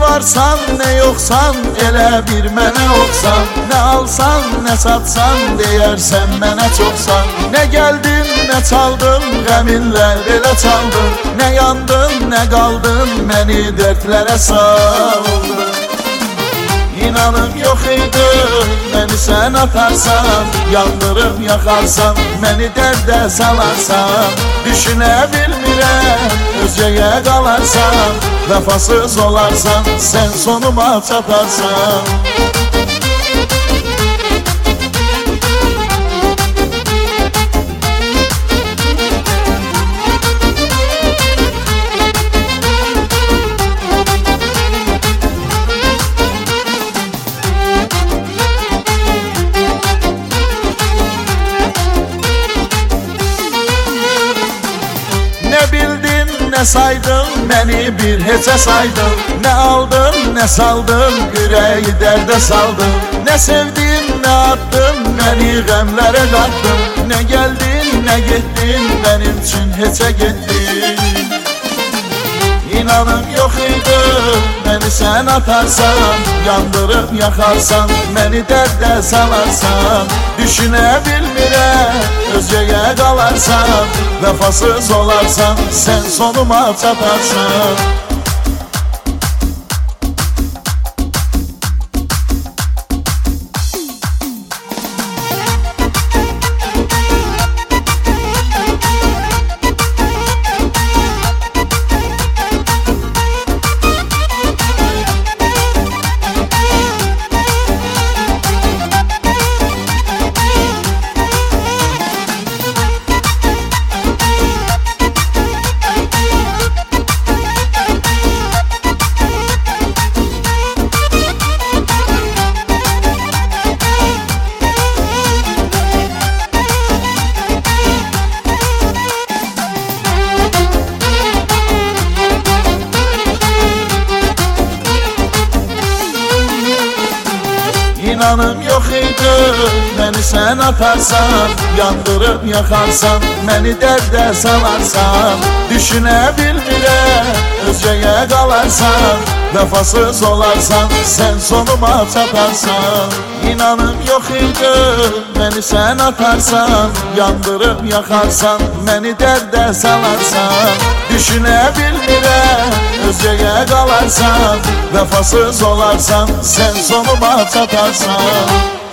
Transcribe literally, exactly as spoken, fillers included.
varsan, ne yoksan, elə bir mənə oxsan. Nə alsan, nə satsan, deyərsən mənə çoxsan. Nə gəldin, nə çaldın, qəminlə elə çaldın. Nə yandın, nə qaldın, məni dərdlərə saldın. İnanım yox idi, məni sən atarsan. Yandırıb yaxarsan, məni dərdə salarsan. Düşünə bilmirəm, özgəyə qalarsan. Vəfasız olarsan, sən sonuma çatarsan. Nə bildin, nə saydın, məni bir heçə saydın. Nə aldın, nə saldın, ürəyi dərdə saldın. Nə sevdin, nə attın, məni qəmlərə qatdın. Nə gəldin, nə getdin, mənim üçün heçə getdin. İnanım yox idi, məni sən atarsan. Yandırıb yaxarsan, məni dərdə salarsan. Düşünə bilmirəm, özgəyə qalarsan. Vəfasız olarsan, sən sonuma çatarsan. İnanım yox idi, məni sən atarsan. Yandırıb yaxarsan, məni dərdə salarsan. Düşünə bilmirəm, özgəyə qalarsan. Vəfasız olarsan, sən sonuma çatarsan. İnanım yox idi, məni sən atarsan. Yandırıb yaxarsan, məni dərdə salarsan. Düşünə bilmirəm, özgəyə qalarsan. Vəfasız olarsan, sən sonuma çatarsan.